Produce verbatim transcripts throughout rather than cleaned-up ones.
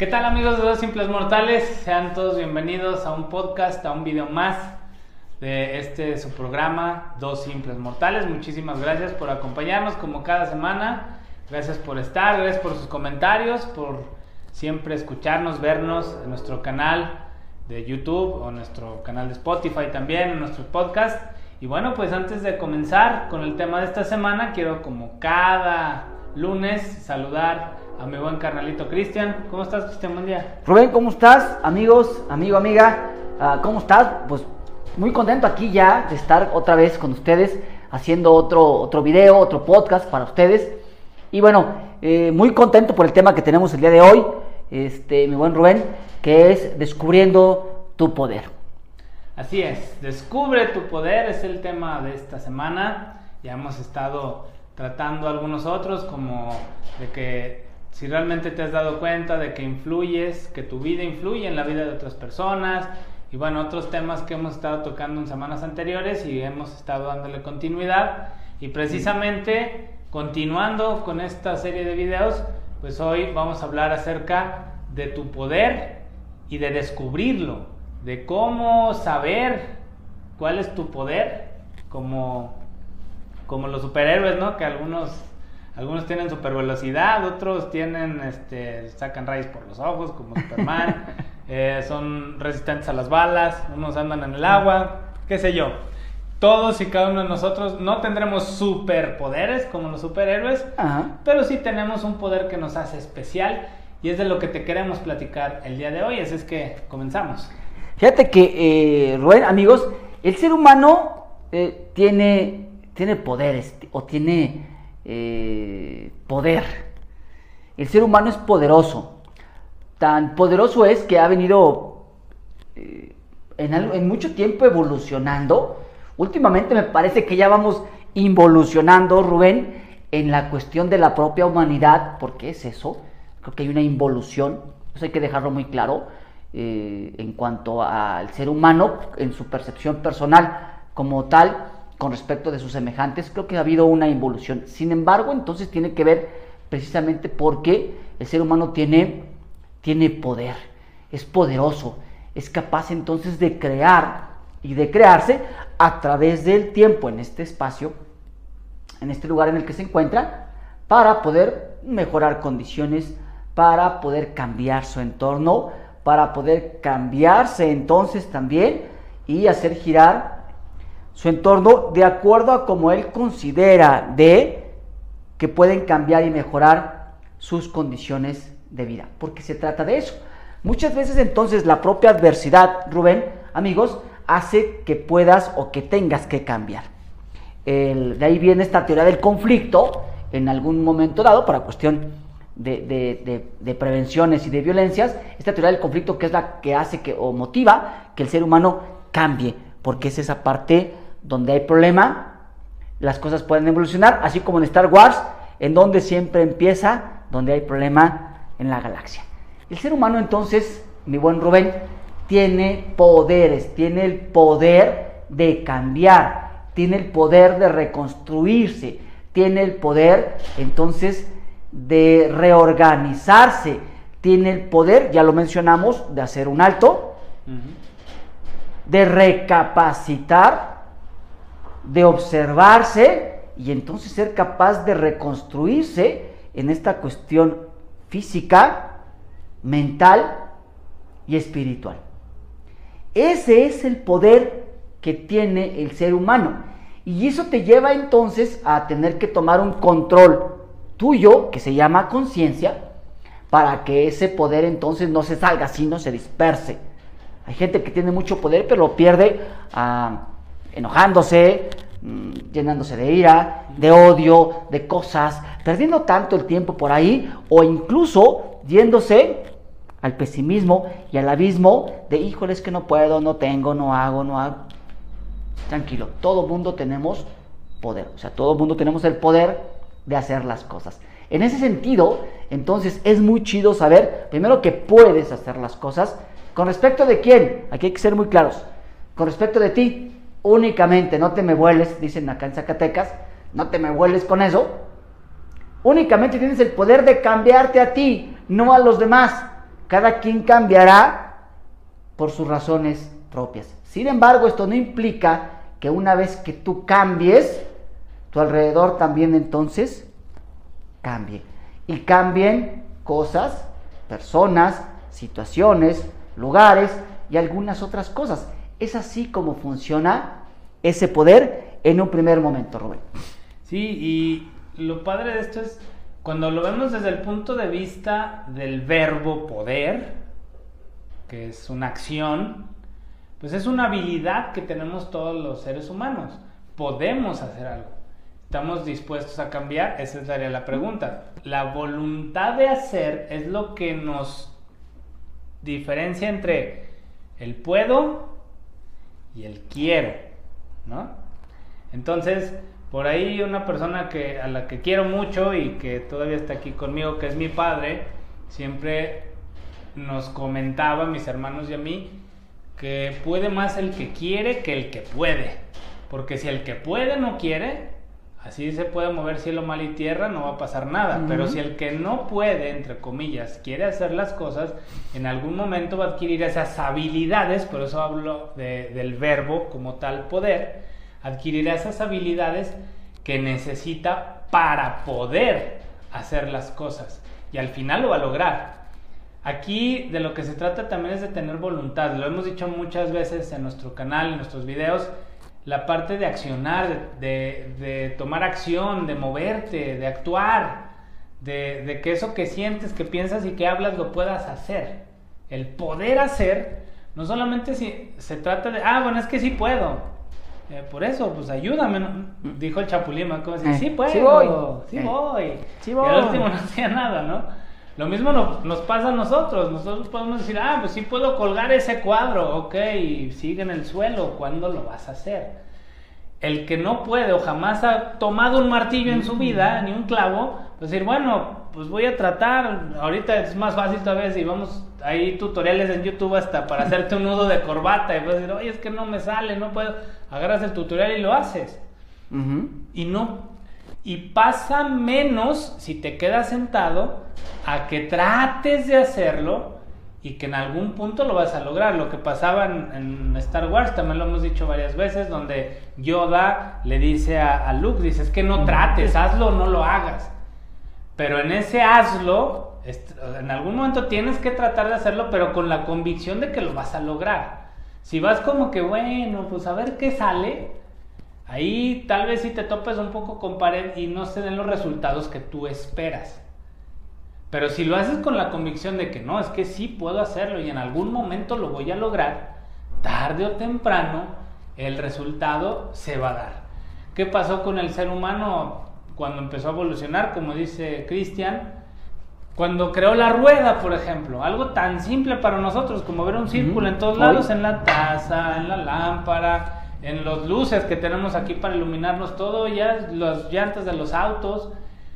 ¿Qué tal, amigos de Dos Simples Mortales? Sean todos bienvenidos a un podcast, a un video más de este su programa Dos Simples Mortales. Muchísimas gracias por acompañarnos como cada semana. Gracias por estar, gracias por sus comentarios, por siempre escucharnos, vernos en nuestro canal de YouTube o nuestro canal de Spotify también, en nuestro podcast. Y bueno, pues antes de comenzar con el tema de esta semana, quiero como cada lunes saludar a mi buen carnalito Cristian. ¿Cómo estás, Cristian? Buen día. Rubén, ¿cómo estás? Amigos, amigo, amiga, uh, ¿cómo estás? Pues muy contento aquí ya de estar otra vez con ustedes, haciendo otro, otro video, otro podcast para ustedes. Y bueno, eh, muy contento por el tema que tenemos el día de hoy, este, mi buen Rubén, que es descubriendo tu poder. Así es, descubre tu poder es el tema de esta semana. Ya hemos estado tratando algunos otros, como de que si realmente te has dado cuenta de que influyes, que tu vida influye en la vida de otras personas, y bueno, otros temas que hemos estado tocando en semanas anteriores y hemos estado dándole continuidad. Y precisamente continuando con esta serie de videos, pues hoy vamos a hablar acerca de tu poder y de descubrirlo, de cómo saber cuál es tu poder, como, como los superhéroes, ¿no? Que algunos, algunos tienen super velocidad, otros tienen, este, sacan rayos por los ojos, como Superman, eh, son resistentes a las balas, unos andan en el agua, qué sé yo. Todos y cada uno de nosotros no tendremos superpoderes como los superhéroes, Ajá. pero sí tenemos un poder que nos hace especial y es de lo que te queremos platicar el día de hoy, así es que comenzamos. Fíjate que, eh, Rubén, amigos, el ser humano eh, tiene, tiene poderes o tiene eh, poder. El ser humano es poderoso. Tan poderoso es que ha venido eh, en, en mucho tiempo evolucionando. Últimamente me parece que ya vamos involucionando, Rubén, en la cuestión de la propia humanidad. ¿Por qué es eso? Creo que hay una involución, eso hay que dejarlo muy claro, eh, en cuanto al ser humano, en su percepción personal como tal, con respecto de sus semejantes. Creo que ha habido una involución. Sin embargo, entonces tiene que ver precisamente porque el ser humano tiene, tiene poder, es poderoso, es capaz entonces de crear y de crearse a través del tiempo en este espacio, en este lugar en el que se encuentra, para poder mejorar condiciones, para poder cambiar su entorno, para poder cambiarse entonces también y hacer girar su entorno de acuerdo a como él considera de que pueden cambiar y mejorar sus condiciones de vida, porque se trata de eso. Muchas veces entonces la propia adversidad, Rubén, amigos, hace que puedas o que tengas que cambiar. El, de ahí viene esta teoría del conflicto en algún momento dado, para cuestión de, de, de, de prevenciones y de violencias, esta teoría del conflicto que es la que hace que o motiva que el ser humano cambie, porque es esa parte donde hay problema, las cosas pueden evolucionar, así como en Star Wars, en donde siempre empieza, donde hay problema en la galaxia. El ser humano entonces, mi buen Rubén, tiene poderes, tiene el poder de cambiar, tiene el poder de reconstruirse, tiene el poder entonces de reorganizarse, tiene el poder, ya lo mencionamos, de hacer un alto, uh-huh. de recapacitar, de observarse y entonces ser capaz de reconstruirse en esta cuestión física, mental y espiritual. Ese es el poder que tiene el ser humano y eso te lleva entonces a tener que tomar un control tuyo que se llama conciencia para que ese poder entonces no se salga, sino se disperse. Hay gente que tiene mucho poder pero lo pierde uh, enojándose, mmm, llenándose de ira, de odio, de cosas, perdiendo tanto el tiempo por ahí o incluso yéndose al pesimismo y al abismo de híjole, es que no puedo, no tengo, no hago, no hago. Tranquilo, todo mundo tenemos poder, o sea, todo mundo tenemos el poder de hacer las cosas. En ese sentido, entonces es muy chido saber, primero, que puedes hacer las cosas. ¿Con respecto de quién? Aquí hay que ser muy claros. Con respecto de ti, únicamente, no te me vueles, dicen acá en Zacatecas, no te me vueles con eso. Únicamente tienes el poder de cambiarte a ti, no a los demás. cada quien cambiará por sus razones propias. Sin embargo, esto no implica que una vez que tú cambies, tu alrededor también entonces cambie. Y cambien cosas, personas, situaciones, lugares y algunas otras cosas. Es así como funciona ese poder en un primer momento, Rubén. Sí, y lo padre de esto es cuando lo vemos desde el punto de vista del verbo poder, que es una acción, pues es una habilidad que tenemos todos los seres humanos. Podemos hacer algo. ¿Estamos dispuestos a cambiar? Esa sería la pregunta. La voluntad de hacer es lo que nos diferencia entre el puedo y el quiero, ¿no? Entonces, por ahí una persona que, a la que quiero mucho y que todavía está aquí conmigo, que es mi padre, siempre nos comentaba, mis hermanos y a mí, que puede más el que quiere que el que puede. Porque si el que puede no quiere, así se puede mover cielo, mar y tierra, no va a pasar nada. Uh-huh. Pero si el que no puede, entre comillas, quiere hacer las cosas, en algún momento va a adquirir esas habilidades, por eso hablo de, del verbo como tal, poder, adquirirá esas habilidades que necesita para poder hacer las cosas. Y al final lo va a lograr. Aquí de lo que se trata también es de tener voluntad. Lo hemos dicho muchas veces en nuestro canal, en nuestros videos. La parte de accionar, de, de tomar acción, de moverte, de actuar, de, de que eso que sientes, que piensas y que hablas lo puedas hacer. El poder hacer, no solamente si se trata de, ah, bueno, es que sí puedo. Eh, por eso, pues ayúdame, ¿no? Dijo el Chapulín, como decir, eh, sí puedo, sí voy, sí, eh, voy. Sí voy. Y al último no hacía nada, ¿no? Lo mismo no, nos pasa a nosotros. Nosotros podemos decir, ah, pues sí puedo colgar ese cuadro, ok, y sigue en el suelo. ¿Cuándo lo vas a hacer? El que no puede o jamás ha tomado un martillo en su vida, ni un clavo, pues decir, bueno, pues voy a tratar. Ahorita es más fácil todavía si vamos, hay tutoriales en YouTube hasta para hacerte un nudo de corbata y puedes decir, oye, es que no me sale, no puedo. Agarras el tutorial y lo haces. Uh-huh. Y no... Y pasa menos si te quedas sentado a que trates de hacerlo y que en algún punto lo vas a lograr. Lo que pasaba en, en Star Wars, también lo hemos dicho varias veces, donde Yoda le dice a, a Luke, dice, es que no trates, hazlo o no lo hagas. Pero en ese hazlo, en algún momento tienes que tratar de hacerlo, pero con la convicción de que lo vas a lograr. Si vas como que, bueno, pues a ver qué sale... Ahí tal vez si te topes un poco con pared y no se den los resultados que tú esperas. Pero si lo haces con la convicción de que no, es que sí puedo hacerlo y en algún momento lo voy a lograr, tarde o temprano el resultado se va a dar. ¿Qué pasó con el ser humano cuando empezó a evolucionar? Como dice Cristian, cuando creó la rueda, por ejemplo, algo tan simple para nosotros como ver un círculo en todos lados, en la taza, en la lámpara, en los luces que tenemos aquí para iluminarnos todo, ya las llantas de los autos.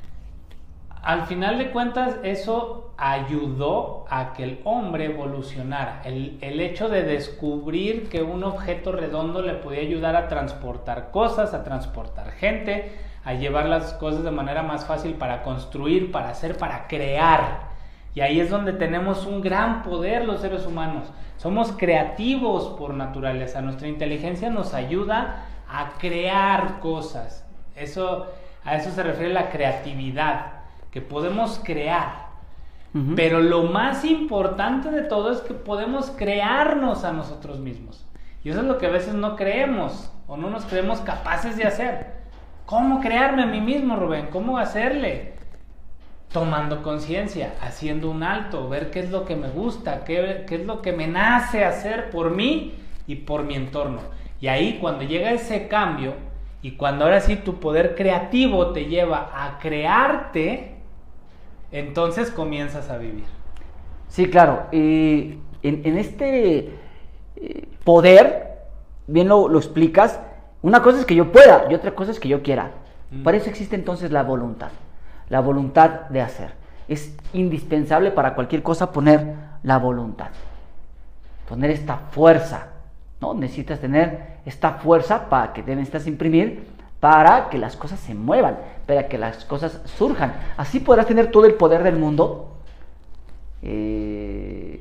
Al final de cuentas, eso ayudó a que el hombre evolucionara. El, el hecho de descubrir que un objeto redondo le podía ayudar a transportar cosas, a transportar gente, a llevar las cosas de manera más fácil para construir, para hacer, para crear. Y ahí es donde tenemos un gran poder los seres humanos. Somos creativos por naturaleza. Nuestra inteligencia nos ayuda a crear cosas. Eso, a eso se refiere la creatividad, que podemos crear. Uh-huh. Pero lo más importante de todo es que podemos crearnos a nosotros mismos. Y eso es lo que a veces no creemos o no nos creemos capaces de hacer. ¿Cómo crearme a mí mismo, Rubén? ¿Cómo hacerle? Tomando conciencia, haciendo un alto, ver qué es lo que me gusta, qué, qué es lo que me nace hacer por mí y por mi entorno. Y ahí cuando llega ese cambio y cuando ahora sí tu poder creativo te lleva a crearte, entonces comienzas a vivir. Sí, claro. Y en, en este eh, poder, bien lo, lo explicas, una cosa es que yo pueda y otra cosa es que yo quiera. Mm. Para eso existe entonces la voluntad. La voluntad de hacer. Es indispensable para cualquier cosa poner la voluntad. Poner esta fuerza, ¿no? Necesitas tener esta fuerza para que te necesitas imprimir para que las cosas se muevan, para que las cosas surjan. Así podrás tener todo el poder del mundo, eh,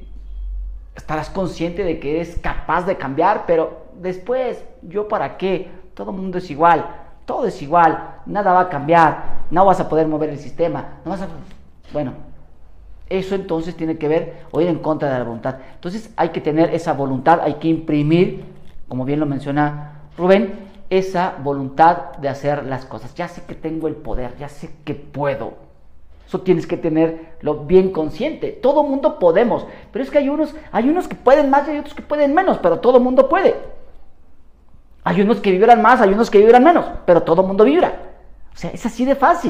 estarás consciente de que eres capaz de cambiar, pero después, ¿yo para qué? Todo el mundo es igual, todo es igual, nada va a cambiar, no vas a poder mover el sistema, no vas a... Bueno, eso entonces tiene que ver o ir en contra de la voluntad. Entonces hay que tener esa voluntad, hay que imprimir, como bien lo menciona Rubén, esa voluntad de hacer las cosas. Ya sé que tengo el poder, ya sé que puedo. Eso tienes que tenerlo bien consciente. Todo mundo podemos, pero es que hay unos, hay unos que pueden más y hay otros que pueden menos, pero todo mundo puede. Hay unos que vibran más, hay unos que vibran menos, pero todo mundo vibra. O sea, es así de fácil.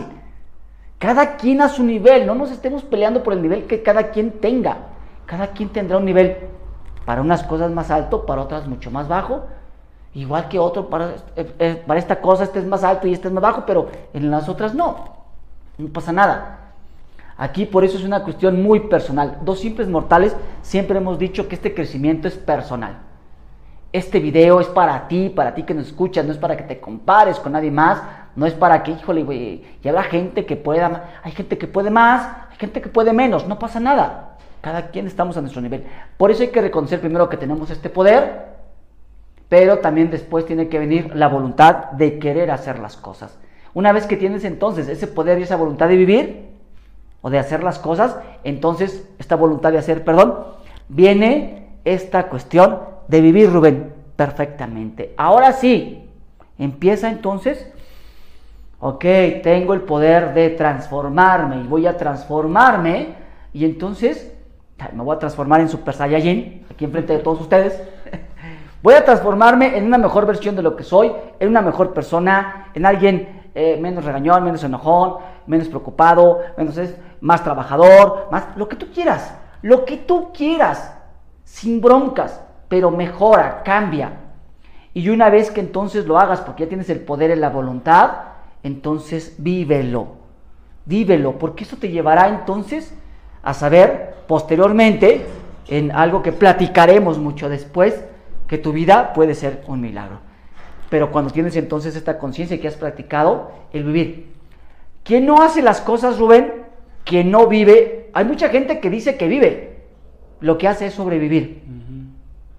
Cada quien a su nivel, no nos estemos peleando por el nivel que cada quien tenga. Cada quien tendrá un nivel para unas cosas más alto, para otras mucho más bajo. Igual que otro, para, eh, eh, para esta cosa este es más alto y este es más bajo, pero en las otras no. No pasa nada. Aquí por eso es una cuestión muy personal. Dos simples mortales siempre hemos dicho que este crecimiento es personal. Este video es para ti, para ti que nos escuchas, no es para que te compares con nadie más, no es para que, híjole, güey, y habrá gente que pueda, hay gente que puede más, hay gente que puede menos, no pasa nada. Cada quien estamos a nuestro nivel. Por eso hay que reconocer primero que tenemos este poder, pero también después tiene que venir la voluntad de querer hacer las cosas. Una vez que tienes entonces ese poder y esa voluntad de vivir, o de hacer las cosas, entonces esta voluntad de hacer, perdón, viene esta cuestión de vivir, Rubén, perfectamente. Ahora sí, empieza entonces, ok, tengo el poder de transformarme y voy a transformarme y entonces me voy a transformar en Super Saiyajin, aquí enfrente de todos ustedes. Voy a transformarme en una mejor versión de lo que soy, en una mejor persona, en alguien eh, menos regañón, menos enojón, menos preocupado, menos es, más trabajador, más lo que tú quieras, lo que tú quieras, sin broncas, pero mejora, cambia. Y una vez que entonces lo hagas, porque ya tienes el poder en la voluntad, entonces vívelo, vívelo, porque eso te llevará entonces a saber posteriormente, en algo que platicaremos mucho después, que tu vida puede ser un milagro. Pero cuando tienes entonces esta conciencia que has practicado, el vivir. ¿Quién no hace las cosas, Rubén? Quien no vive. Hay mucha gente que dice que vive, lo que hace es sobrevivir. Uh-huh.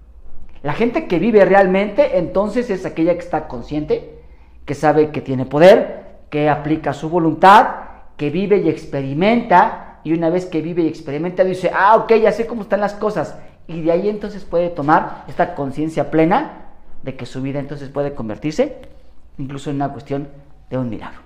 La gente que vive realmente, entonces es aquella que está consciente, que sabe que tiene poder, que aplica su voluntad, que vive y experimenta, y una vez que vive y experimenta dice, ah, ok, ya sé cómo están las cosas, y de ahí entonces puede tomar esta conciencia plena de que su vida entonces puede convertirse incluso en una cuestión de un milagro.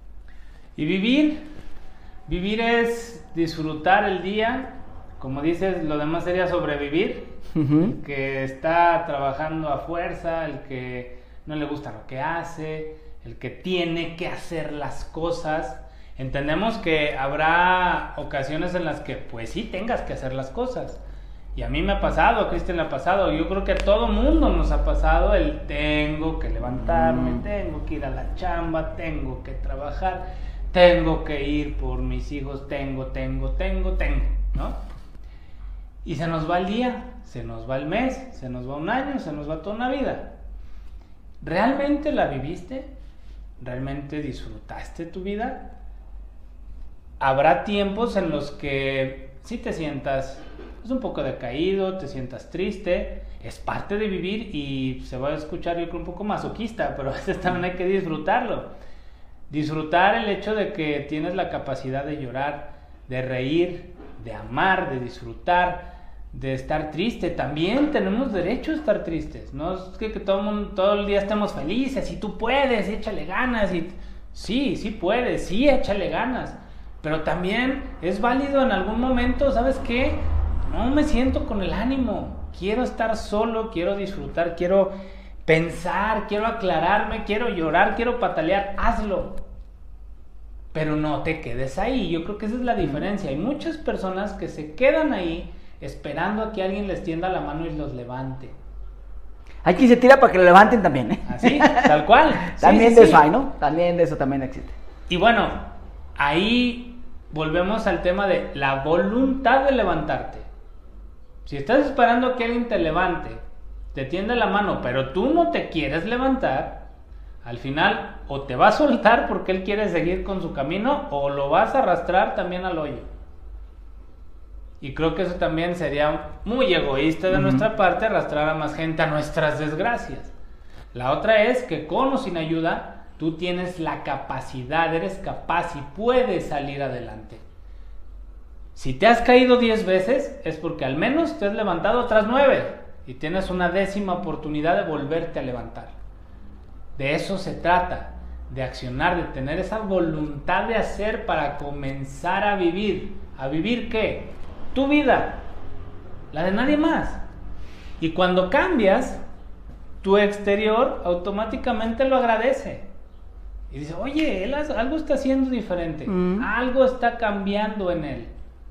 Y vivir, vivir es disfrutar el día, como dices, lo demás sería sobrevivir. Uh-huh. El que está trabajando a fuerza, el que no le gusta lo que hace, el que tiene que hacer las cosas. Entendemos que habrá ocasiones en las que pues sí tengas que hacer las cosas. Y a mí me ha pasado, a Cristian le ha pasado, yo creo que a todo mundo nos ha pasado el tengo que levantarme, uh-huh. tengo que ir a la chamba, tengo que trabajar, tengo que ir por mis hijos, tengo, tengo, tengo, tengo, ¿no? Y se nos va el día, se nos va el mes, se nos va un año, se nos va toda una vida. ¿Realmente la viviste? ¿Realmente disfrutaste tu vida? Habrá tiempos en los que sí te sientas pues, un poco decaído, te sientas triste, es parte de vivir y se va a escuchar yo creo un poco masoquista, pero a veces también hay que disfrutarlo. Disfrutar el hecho de que tienes la capacidad de llorar, de reír, de amar, de disfrutar, de estar triste. También tenemos derecho a estar tristes. No es que, que todo, mundo, todo el día estemos felices y tú puedes, échale ganas. Y... Sí, sí puedes, sí échale ganas. Pero también es válido en algún momento, ¿sabes qué? No me siento con el ánimo. Quiero estar solo, quiero disfrutar, quiero pensar, quiero aclararme, quiero llorar, quiero patalear. Hazlo. Pero no te quedes ahí. Yo creo que esa es la diferencia. Hay muchas personas que se quedan ahí esperando a que alguien les tienda la mano y los levante. Hay quien se tira para que lo levanten también, ¿eh? Así, tal cual. También sí, de sí, eso sí. hay, ¿no? También de eso también existe. Y bueno, ahí volvemos al tema de la voluntad de levantarte. Si estás esperando a que alguien te levante, te tiende la mano, pero tú no te quieres levantar, al final o te va a soltar porque él quiere seguir con su camino o lo vas a arrastrar también al hoyo. Y creo que eso también sería muy egoísta de uh-huh. nuestra parte, arrastrar a más gente a nuestras desgracias. La otra es que con o sin ayuda, tú tienes la capacidad, eres capaz y puedes salir adelante. Si te has caído diez veces, es porque al menos te has levantado otras nueve y tienes una décima oportunidad de volverte a levantar. De eso se trata, de accionar, de tener esa voluntad de hacer para comenzar a vivir. ¿A vivir qué? Tu vida, la de nadie más. Y cuando cambias, tu exterior automáticamente lo agradece. Y dice, oye, él algo está haciendo diferente, mm. algo está cambiando en él.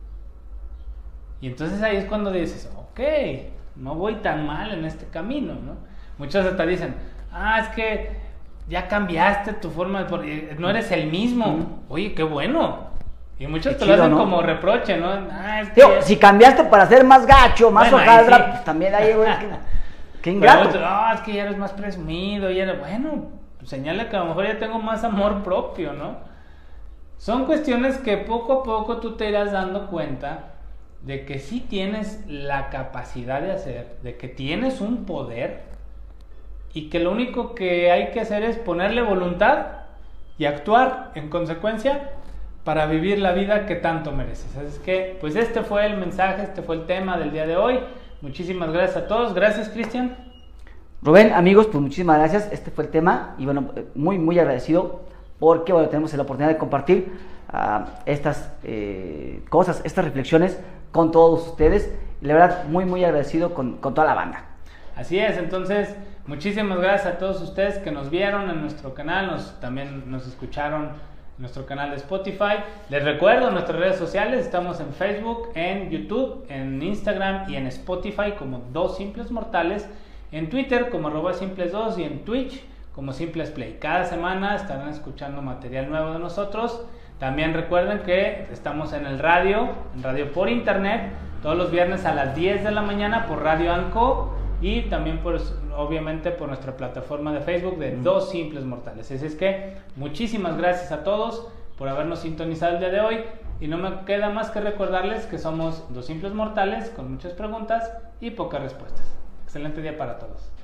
Y entonces ahí es cuando dices, ok, no voy tan mal en este camino, ¿no? Muchos hasta dicen, ah, es que ya cambiaste tu forma, de, no eres el mismo. Mm. Oye, qué bueno. Y muchos qué te chido, lo hacen, ¿no?, como reproche, ¿no? Ah, es que... Tío, si cambiaste para ser más gacho, más bueno, hojaldra, sí. pues también hay, güey, que, qué ingrato. Pero, oh, es que ya eres más presumido, ya eres, bueno, pues señala que a lo mejor ya tengo más amor propio, ¿no? Son cuestiones que poco a poco tú te irás dando cuenta de que sí tienes la capacidad de hacer, de que tienes un poder y que lo único que hay que hacer es ponerle voluntad y actuar en consecuencia para vivir la vida que tanto mereces. Así que, pues este fue el mensaje, este fue el tema del día de hoy. Muchísimas gracias a todos. Gracias, Cristian. Rubén, amigos, pues muchísimas gracias. Este fue el tema y bueno, muy, muy agradecido porque, bueno, tenemos la oportunidad de compartir uh, estas eh, cosas, estas reflexiones con todos ustedes. Y la verdad, muy, muy agradecido con, con toda la banda. Así es, entonces, muchísimas gracias a todos ustedes que nos vieron en nuestro canal, nos, también nos escucharon en nuestro canal de Spotify. Les recuerdo nuestras redes sociales, estamos en Facebook, en YouTube, en Instagram y en Spotify como Dos Simples Mortales, en Twitter como arroba simples dos y en Twitch como Simples Play. Cada semana estarán escuchando material nuevo de nosotros. También recuerden que estamos en el radio, en radio por internet, todos los viernes a las diez de la mañana por Radio Anco y también por, obviamente por nuestra plataforma de Facebook de Dos Simples Mortales. Así es que muchísimas gracias a todos por habernos sintonizado el día de hoy y no me queda más que recordarles que somos Dos Simples Mortales con muchas preguntas y pocas respuestas. Excelente día para todos.